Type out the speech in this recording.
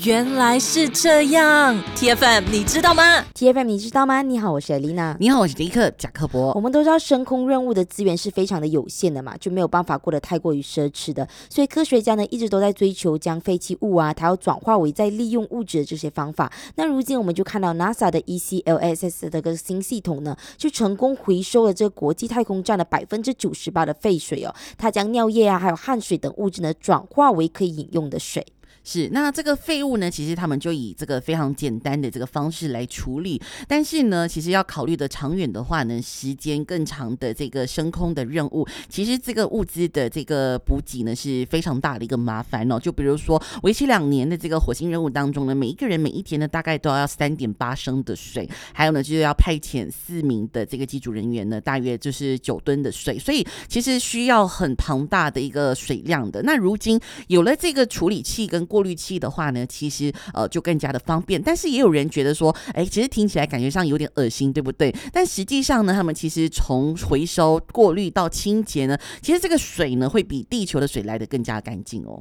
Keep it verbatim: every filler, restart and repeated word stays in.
原来是这样 ，T F M 你知道吗 ？T F M 你知道吗？你好，我是 Elena。 你好，我是迪克贾克伯。 我们都知道升空任务的资源是非常的有限的嘛，就没有办法过得太过于奢侈的，所以科学家呢一直都在追求将废弃物啊，它要转化为再利用物质的这些方法。那如今我们就看到 NASA 的 E C L S S 的这个新系统呢，就成功回收了这个国际太空站的百分之九十八的废水哦，它将尿液啊还有汗水等物质呢转化为可以饮用的水。 是，那这个废物呢，其实他们就以这个非常简单的这个方式来处理，但是呢，其实要考虑的长远的话呢，时间更长的这个升空的任务，其实这个物资的这个补给呢是非常大的一个麻烦哦。就比如说为期两年的这个火星任务当中呢，每一个人每一天呢大概都要三点八升的水，还有呢就是要派遣四名的这个机组人员呢，大约就是九吨的水，所以其实需要很庞大的一个水量的。那如今有了这个处理器跟过滤器的话呢，其实呃就更加的方便，但是也有人觉得说，哎，其实听起来感觉上有点恶心，对不对？但实际上呢，他们其实从回收、过滤到清洁呢，其实这个水呢会比地球的水来得更加干净哦。